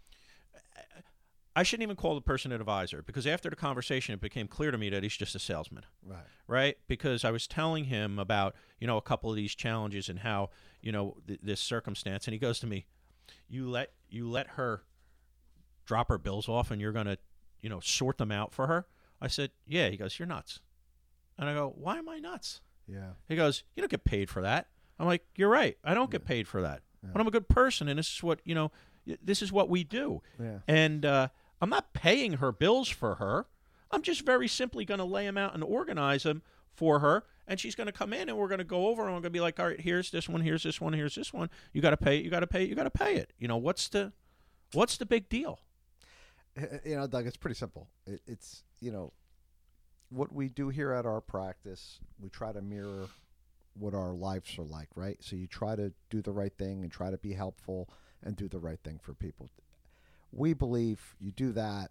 I shouldn't even call the person an advisor, because after the conversation, it became clear to me that he's just a salesman. Right? Because I was telling him about, a couple of these challenges and how, this circumstance. And he goes to me, you let her drop her bills off and you're going to, sort them out for her? I said, yeah. He goes, "You're nuts." And I go, "Why am I nuts?" Yeah. He goes, you don't get paid for that. I'm like, you're right. I don't get paid for that. But I'm a good person, and this is what, this is what we do. Yeah. And I'm not paying her bills for her. I'm just very simply going to lay them out and organize them for her, and she's going to come in, and we're going to go over, and I'm going to be like, all right, here's this one, here's this one, here's this one. You got to pay it, you got to pay it, you got to pay it. What's the big deal? Doug, it's pretty simple. It's what we do here at our practice, we try to mirror what our lives are like, right? So you try to do the right thing and try to be helpful and do the right thing for people. We believe you do that,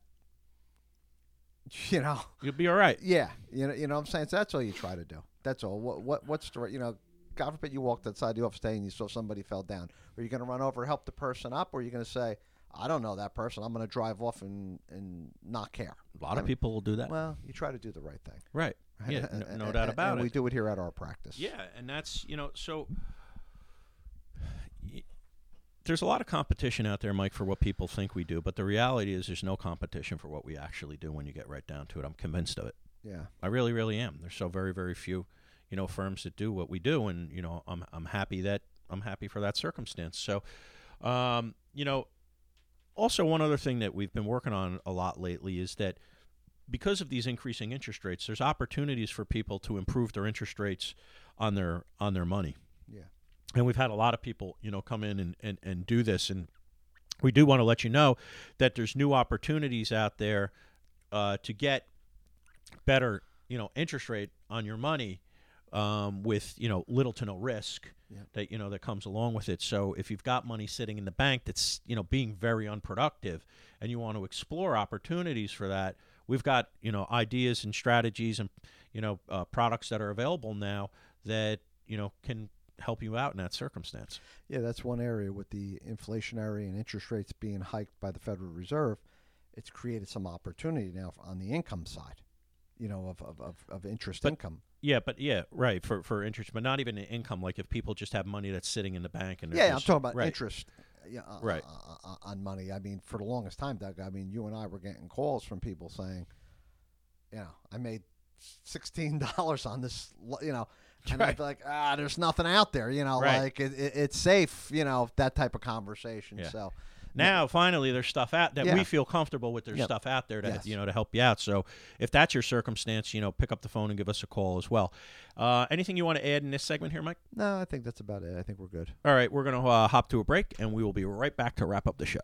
you'll be all right. Yeah, you know what I'm saying. So that's all you try to do. That's all. What's the God forbid you walked outside the office today and you saw somebody fell down. Are you going to run over and help the person up, or are you going to say, I don't know that person, I'm going to drive off and not care? A lot of people will do that. Well, you try to do the right thing. Right. Yeah, no doubt about and it. we do it here at our practice. Yeah, and that's, so there's a lot of competition out there, Mike, for what people think we do, but the reality is there's no competition for what we actually do when you get right down to it. I'm convinced of it. Yeah. I really, really am. There's so very, very few, firms that do what we do, and, I'm happy for that circumstance. So, also one other thing that we've been working on a lot lately is that because of these increasing interest rates, there's opportunities for people to improve their interest rates on their money. Yeah. And we've had a lot of people, come in and do this. And we do want to let you know that there's new opportunities out there to get better, interest rate on your money with, little to no risk that, that comes along with it. So if you've got money sitting in the bank that's, being very unproductive and you want to explore opportunities for that, we've got, ideas and strategies and, products that are available now that, can help you out in that circumstance. Yeah, that's one area with the inflationary and interest rates being hiked by the Federal Reserve. It's created some opportunity now on the income side, of interest income. Yeah, right, for interest, but not even income. Like if people just have money that's sitting in the bank. And I'm talking about interest right. On money. I mean, for the longest time, Doug, you and I were getting calls from people saying, I made $16 on this, and I'd be like, there's nothing out there, right. Like it's safe, that type of conversation. Yeah. So now finally there's stuff out that we feel comfortable with. There's stuff out there to, to help you out. So if that's your circumstance, pick up the phone and give us a call as well. Anything you want to add in this segment here, Mike? No, I think that's about it. I think we're good. All right, we're going to hop to a break, and we will be right back to wrap up the show.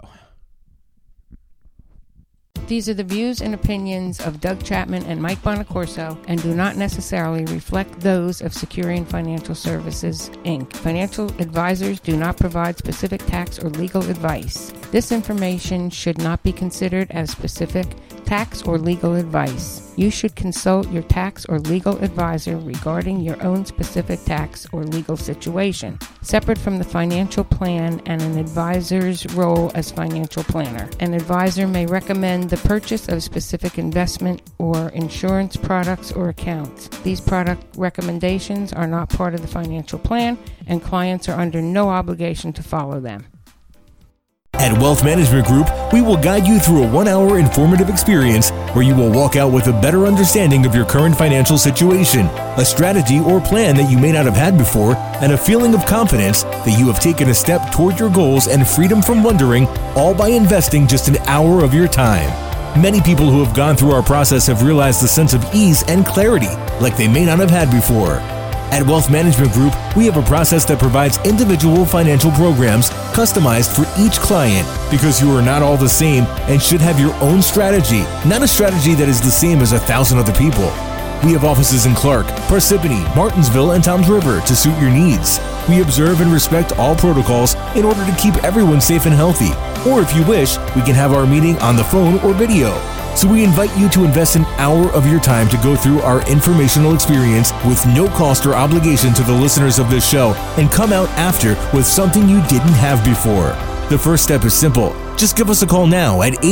These are the views and opinions of Doug Chapman and Mike Bonacorso and do not necessarily reflect those of Securian Financial Services, Inc. Financial advisors do not provide specific tax or legal advice. This information should not be considered as specific tax or legal advice. You should consult your tax or legal advisor regarding your own specific tax or legal situation, separate from the financial plan and an advisor's role as financial planner. An advisor may recommend the purchase of specific investment or insurance products or accounts. These product recommendations are not part of the financial plan, and clients are under no obligation to follow them. At Wealth Management Group, we will guide you through a 1-hour informative experience where you will walk out with a better understanding of your current financial situation, a strategy or plan that you may not have had before, and a feeling of confidence that you have taken a step toward your goals and freedom from wondering, all by investing just an hour of your time. Many people who have gone through our process have realized the sense of ease and clarity like they may not have had before. At Wealth Management Group, we have a process that provides individual financial programs customized for each client because you are not all the same and should have your own strategy, not a strategy that is the same as 1,000 other people. We have offices in Clark, Parsippany, Martinsville, and Toms River to suit your needs. We observe and respect all protocols in order to keep everyone safe and healthy. Or if you wish, we can have our meeting on the phone or video. So we invite you to invest an hour of your time to go through our informational experience with no cost or obligation to the listeners of this show and come out after with something you didn't have before. The first step is simple. Just give us a call now at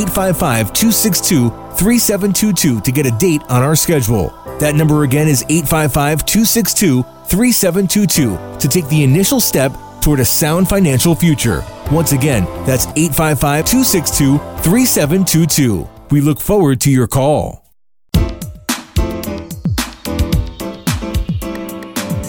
855-262-3722 to get a date on our schedule. That number again is 855-262-3722 to take the initial step toward a sound financial future. Once again, that's 855-262-3722. We look forward to your call.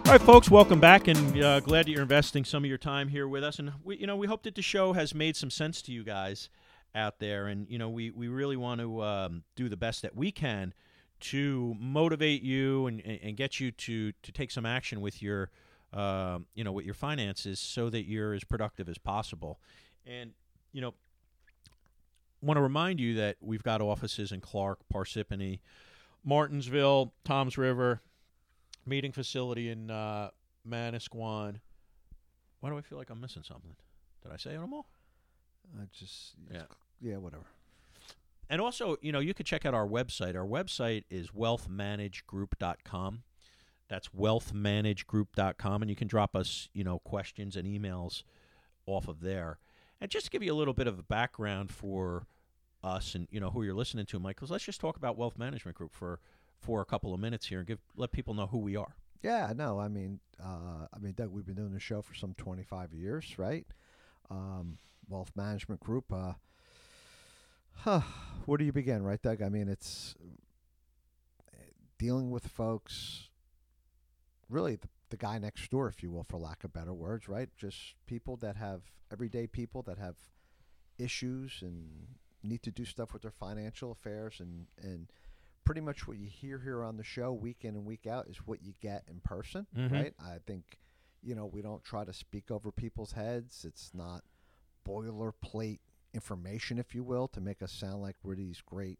All right, folks, welcome back, and glad that you're investing some of your time here with us. And we hope that the show has made some sense to you guys out there. And we really want to do the best that we can to motivate you and get you to take some action with your with your finances, so that you're as productive as possible. And want to remind you that we've got offices in Clark, Parsippany, Martinsville, Toms River, meeting facility in Manasquan. Why do I feel like I'm missing something? Did I say them all? Yeah, whatever. And also, you could check out our website. Our website is wealthmanagegroup.com. That's wealthmanagegroup.com, and you can drop us, questions and emails off of there. And just to give you a little bit of a background for us and, who you're listening to, Mike, because let's just talk about Wealth Management Group for a couple of minutes here and let people know who we are. Yeah, no, I mean, Doug, we've been doing this show for some 25 years, right? Wealth Management Group. Where do you begin, right, Doug? I mean, it's dealing with folks, really the guy next door, if you will, for lack of better words, right? Just everyday people that have issues and need to do stuff with their financial affairs, and pretty much what you hear here on the show week in and week out is what you get in person, right? I think, we don't try to speak over people's heads. It's not boilerplate information, if you will, to make us sound like we're these great,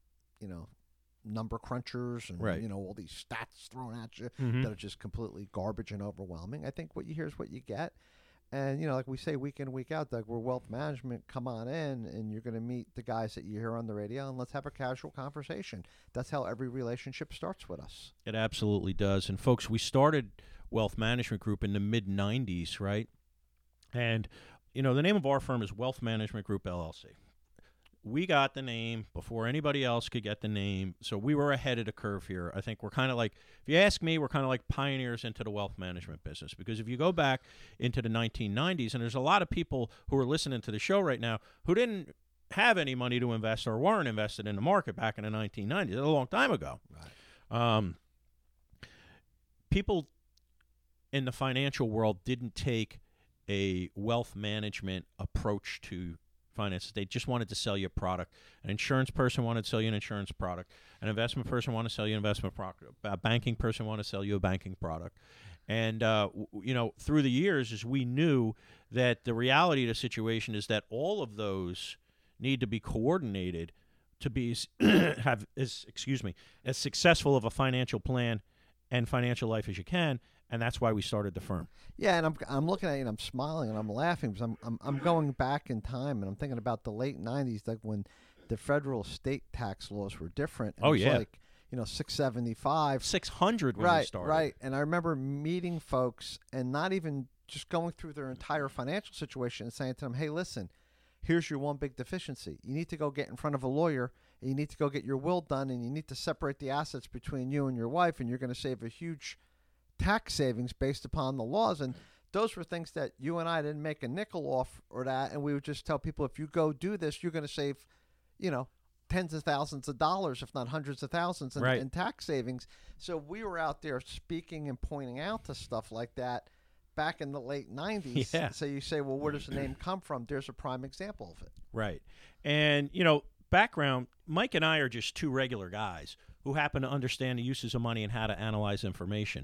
number crunchers and, right. All these stats thrown at you that are just completely garbage and overwhelming. I think what you hear is what you get. And, like we say week in, week out, Doug, we're Wealth Management. Come on in, and you're going to meet the guys that you hear on the radio, and let's have a casual conversation. That's how every relationship starts with us. It absolutely does. And, folks, we started Wealth Management Group in the mid-'90s, right? And, the name of our firm is Wealth Management Group, LLC. We got the name before anybody else could get the name, so we were ahead of the curve here. I think we're kind of like, if you ask me, we're kind of like pioneers into the wealth management business, because if you go back into the 1990s, and there's a lot of people who are listening to the show right now who didn't have any money to invest or weren't invested in the market back in the 1990s. That's a long time ago. Right. People in the financial world didn't take a wealth management approach to finances. They just wanted to sell you a product. An insurance person wanted to sell you an insurance product. An investment person wanted to sell you an investment product. A banking person wanted to sell you a banking product. And, through the years, as we knew that the reality of the situation is that all of those need to be coordinated to be as successful of a financial plan and financial life as you can. And that's why we started the firm. Yeah, and I'm looking at you and I'm smiling and I'm laughing because I'm going back in time and I'm thinking about the late 90s, like when the federal state tax laws were different. And it was yeah. Like, 675. 600 when right, we started. Right, and I remember meeting folks and not even just going through their entire financial situation and saying to them, hey, listen, here's your one big deficiency. You need to go get in front of a lawyer and you need to go get your will done and you need to separate the assets between you and your wife and you're going to save a huge tax savings based upon the laws. And those were things that you and I didn't make a nickel off or that, and we would just tell people, if you go do this, you're going to save tens of thousands of dollars, if not hundreds of thousands in tax savings. So we were out there speaking and pointing out to stuff like that back in the late 90s. Yeah. So you say, well, where does the name come from? There's a prime example of it. Right. And background, Mike and I are just two regular guys who happen to understand the uses of money and how to analyze information.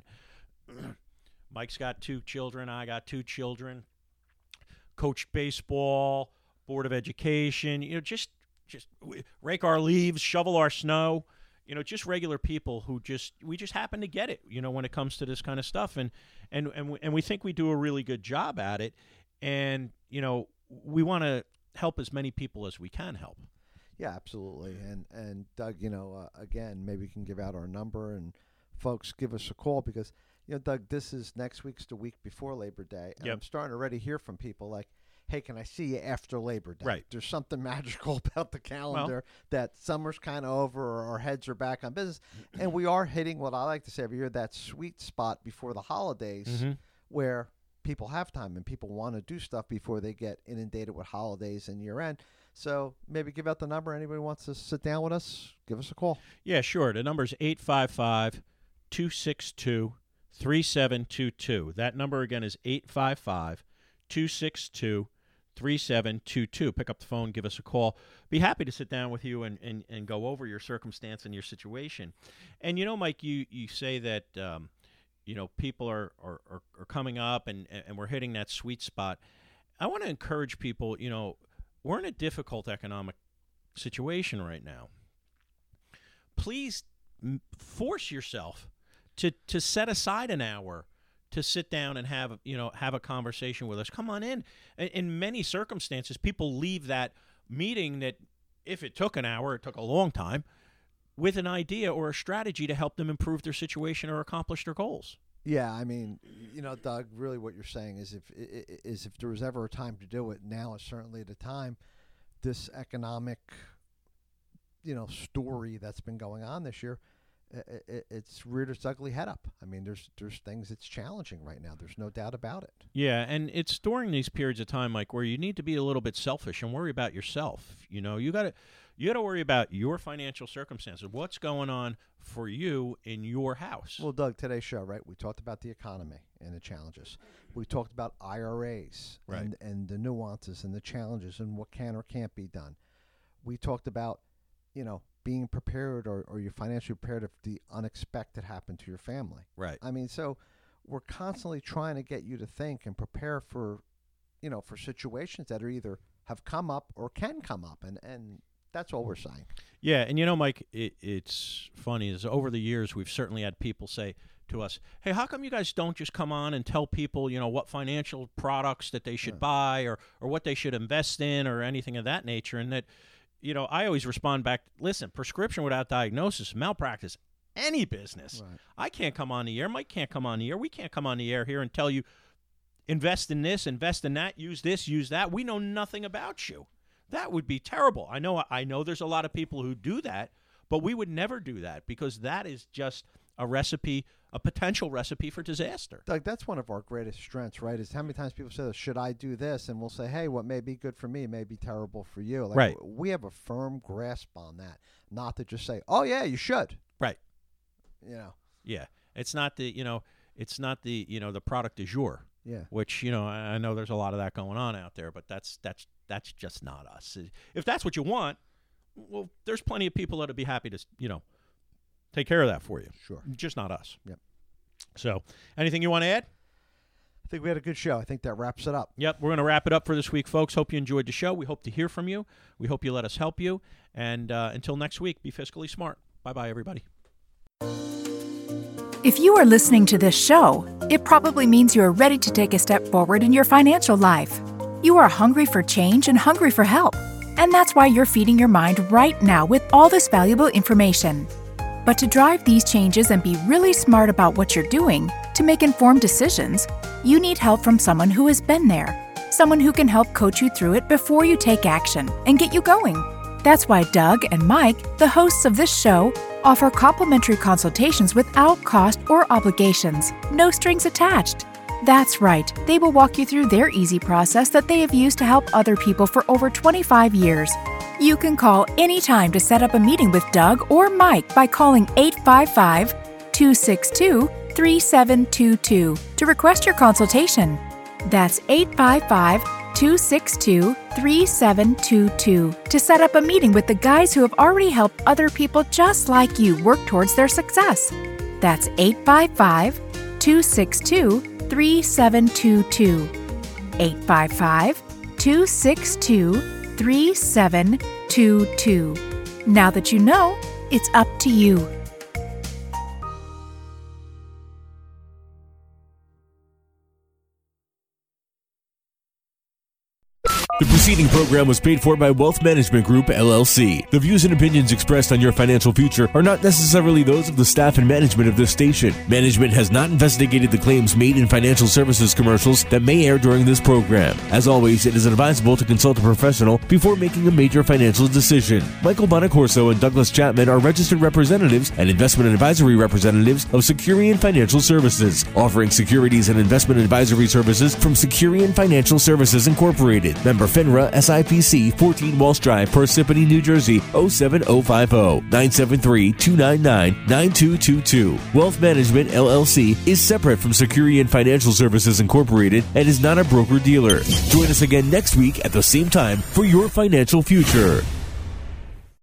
Mike's got 2 children. I got 2 children. Coached baseball, Board of Education. Just rake our leaves, shovel our snow. Just regular people who we just happen to get it. When it comes to this kind of stuff, and we think we do a really good job at it. And we want to help as many people as we can help. Yeah, absolutely. And Doug, again, maybe we can give out our number and folks give us a call because. Doug, this is next week's the week before Labor Day. And I'm starting to already hear from people like, hey, can I see you after Labor Day? Right. There's something magical about the calendar that summer's kind of over or our heads are back on business. And we are hitting what I like to say every year, that sweet spot before the holidays where people have time and people want to do stuff before they get inundated with holidays and year end. So maybe give out the number. Anybody wants to sit down with us, give us a call. Yeah, sure. The number is 855-262 855-262-3722. That number again is 855-262-3722. Pick up the phone, give us a call. Be happy to sit down with you and go over your circumstance and your situation. And, Mike, you say that, people are coming up and we're hitting that sweet spot. I want to encourage people, we're in a difficult economic situation right now. Please force yourself to set aside an hour to sit down and have a conversation with us. Come on in. In many circumstances, people leave that meeting that, if it took an hour, it took a long time, with an idea or a strategy to help them improve their situation or accomplish their goals. Yeah, I mean, Doug, really what you're saying is if there was ever a time to do it, now is certainly the time. This economic, story that's been going on this year, it's reared its ugly head up. I mean, there's things that's challenging right now. There's no doubt about it. Yeah, and it's during these periods of time, Mike, where you need to be a little bit selfish and worry about yourself. You got to worry about your financial circumstances. What's going on for you in your house? Well, Doug, today's show, right? We talked about the economy and the challenges. We talked about IRAs, right, and the nuances and the challenges and what can or can't be done. We talked about, being prepared or you're financially prepared if the unexpected happened to your family. Right. I mean, so we're constantly trying to get you to think and prepare for, for situations that are either have come up or can come up. And that's all we're saying. Yeah. And, Mike, it's funny is over the years, we've certainly had people say to us, hey, how come you guys don't just come on and tell people, what financial products that they should buy or what they should invest in or anything of that nature? And that, I always respond back, listen, prescription without diagnosis, malpractice, any business. Right. I can't come on the air. Mike can't come on the air. We can't come on the air here and tell you, invest in this, invest in that, use this, use that. We know nothing about you. That would be terrible. I know there's a lot of people who do that, but we would never do that because that is just a potential recipe for disaster. Doug, that's one of our greatest strengths, right, is how many times people say, should I do this? And we'll say, hey, what may be good for me may be terrible for you. Right. We have a firm grasp on that, not to just say, oh, yeah, you should. Right. Yeah. It's not the, the product du jour. Yeah. Which, I know there's a lot of that going on out there, but that's just not us. If that's what you want, well, there's plenty of people that would be happy to, take care of that for you. Sure. Just not us. Yep. So, anything you want to add? I think we had a good show. I think that wraps it up. Yep. We're going to wrap it up for this week, folks. Hope you enjoyed the show. We hope to hear from you. We hope you let us help you. And until next week, be fiscally smart. Bye-bye, everybody. If you are listening to this show, it probably means you are ready to take a step forward in your financial life. You are hungry for change and hungry for help. And that's why you're feeding your mind right now with all this valuable information. But to drive these changes and be really smart about what you're doing, to make informed decisions, you need help from someone who has been there. Someone who can help coach you through it before you take action and get you going. That's why Doug and Mike, the hosts of this show, offer complimentary consultations without cost or obligations, no strings attached. That's right, they will walk you through their easy process that they have used to help other people for over 25 years. You can call anytime to set up a meeting with Doug or Mike by calling 855-262-3722 to request your consultation. That's 855-262-3722 to set up a meeting with the guys who have already helped other people just like you work towards their success. That's 855-262-3722. 855-262-3722. Now that you know, it's up to you. The preceding program was paid for by Wealth Management Group, LLC. The views and opinions expressed on your financial future are not necessarily those of the staff and management of this station. Management has not investigated the claims made in financial services commercials that may air during this program. As always, it is advisable to consult a professional before making a major financial decision. Michael Bonacorso and Douglas Chapman are registered representatives and investment advisory representatives of Securian Financial Services, offering securities and investment advisory services from Securian Financial Services Incorporated. Member Member FINRA SIPC, 14 Walsh Drive, Parsippany, New Jersey, 07050, 973-299-9222. Wealth Management, LLC is separate from Securian Financial Services Incorporated and is not a broker-dealer. Join us again next week at the same time for your financial future.